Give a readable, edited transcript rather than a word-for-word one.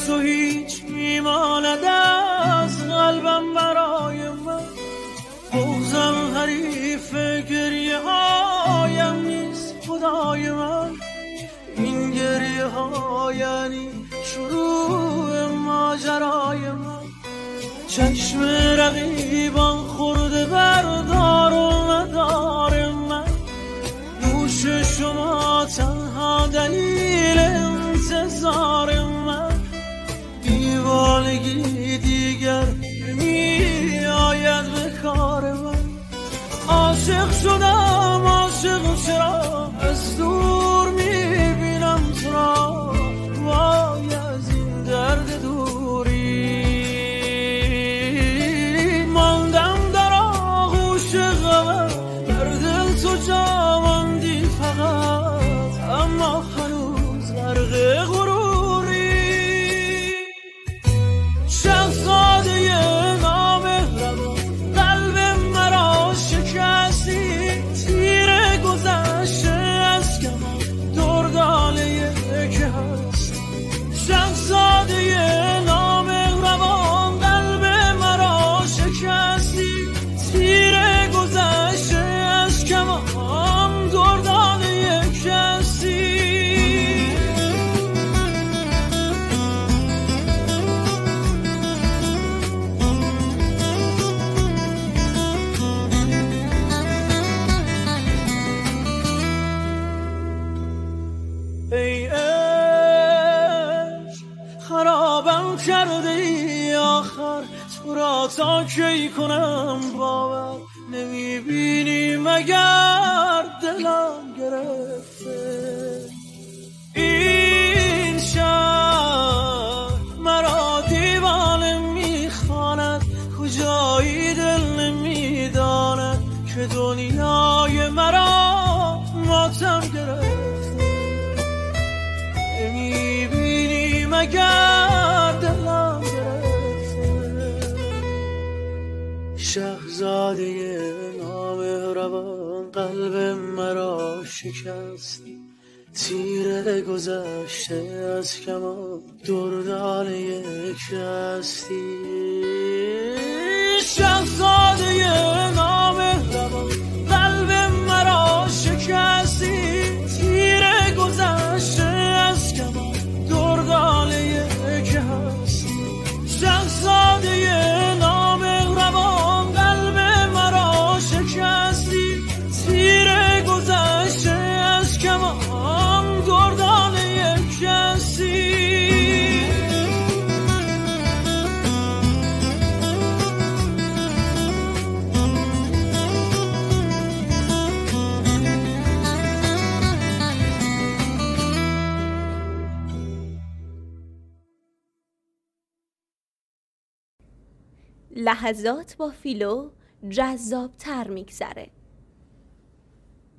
تو هیچ میماند از قلبم برای من. بغضم حریف گریه هایم نیست خدای من. این گریه ها یعنی شروع ماجرای من. چشم رقیبان خورده بردار و مدار من. نوش شما تنها دلیل انتظار من. دیوانگی دیگر می آید به کار من. عاشق شدم عاشق چرا از دور می بینم تو را. وای از این درد دوری ماندم در آغوش غمت. در دل تو جا ماندی فقط اما هنوز غرق غروری. شهزاده نامهربان قلب مرا شکستی. تیر گذشته از کمان دردانه که هست. شهزاده نامهربان قلب مرا شکستی. تیر گذشته از کمان دردانه که هستی. ای عشق خرابم کرده ای آخر. تو را تا کی کنم باور. نمیبینی مگر دلم گرفته. این شهر مرا دیوانه میخواند. کجایی دل نمیداند که دنیای مرا ماتم گرفته. نمیبینی مگر دلم گرفته. شهزاده نامهربان قلب مرا شکستی. تیر گذشته از کمان دردانه یک هستی. شهزاده نامهربان قلب مرا شکستی. تیر گذشته از کمان دردانه یک هستی. شهزاده نامهربان قلب مرا شکستی. تیر گذشته از کمان دردانه یک هستی. لحظات با فیلو جذاب‌تر میگذره.